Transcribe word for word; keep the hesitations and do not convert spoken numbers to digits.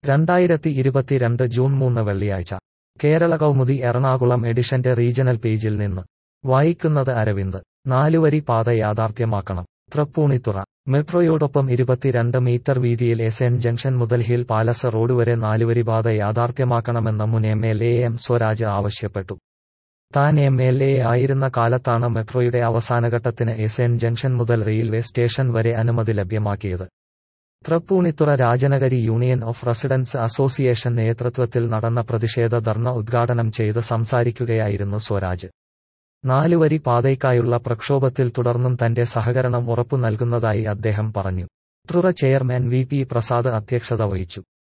രണ്ടായിരത്തി ഇരുപത്തിരണ്ട് ജൂൺ മൂന്ന് വെള്ളിയാഴ്ച കേരള കൗമുദി എറണാകുളം എഡിഷന്റെ റീജണൽ പേജിൽ നിന്ന് വായിക്കുന്നത് അരവിന്ദ്. നാലുവരി പാത യാഥാർത്ഥ്യമാക്കണം. തൃപ്പൂണിത്തുറ. മെട്രോയോടൊപ്പം ഇരുപത്തിരണ്ട് മീറ്റർ വീതിയിൽ എസ് എൻ ജംഗ്ഷൻ മുതൽ ഹിൽ പാലസ് റോഡ് വരെ നാലുവരി പാത യാഥാർത്ഥ്യമാക്കണമെന്ന് മുൻ M L A M Swaraj ആവശ്യപ്പെട്ടു. താൻ എം എൽ എ ആയിരുന്ന കാലത്താണ് മെട്രോയുടെ അവസാനഘട്ടത്തിന് എസ് എൻ ജംഗ്ഷൻ മുതൽ റെയിൽവേ സ്റ്റേഷൻ വരെ അനുമതി ലഭ്യമാക്കിയത്. Tripunithura Rajanagari union of residence association നേതൃത്വത്തിൽ നടന്ന പ്രതിഷേധ ധർണ ഉദ്ഘാടനം ചെയ്ത് സംസാരിക്കുകയായിരുന്നു സ്വരാജ്. നാലുവരി പാതയ്ക്കായുള്ള പ്രക്ഷോഭത്തിൽ തുടർന്നും തന്റെ സഹകരണം ഉറപ്പു നൽകുന്നതായി അദ്ദേഹം പറഞ്ഞു. ട്രുറ ചെയർമാൻ വി പി പ്രസാദ് അധ്യക്ഷത വഹിച്ചു.